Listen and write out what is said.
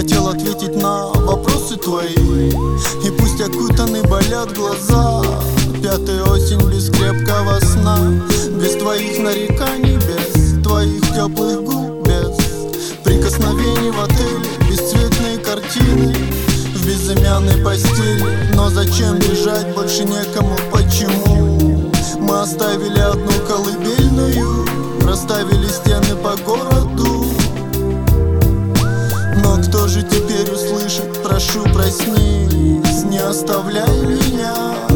хотел ответить на вопросы твои, и пусть окутаны болят глаза. Пятая осень без крепкого сна, без твоих нареканий, без твоих теплых губ, без прикосновений в отеле, бесцветные картины в безымянной постели. Но зачем бежать, больше некому, почему? Мы оставили одну колыбельную, расставили стены по городу. Но кто же теперь услышит? Прошу, проснись, не оставляй меня.